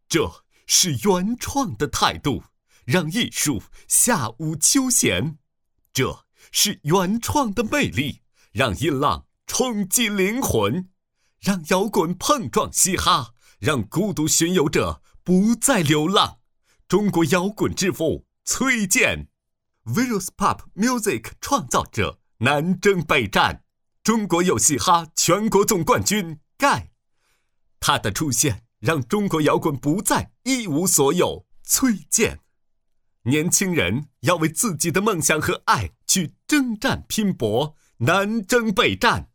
这是原创的态度，让艺术下舞秋弦；这是原创的魅力，让音浪冲击灵魂，让摇滚碰撞嘻哈，让孤独巡游者不再流浪。中国摇滚之父崔健 Virus Pop Music 创造者，南征北战，中国有嘻哈全国总冠军盖。他的出现让中国摇滚不再一无所有。崔健，年轻人要为自己的梦想和爱去征战拼搏，南征北战。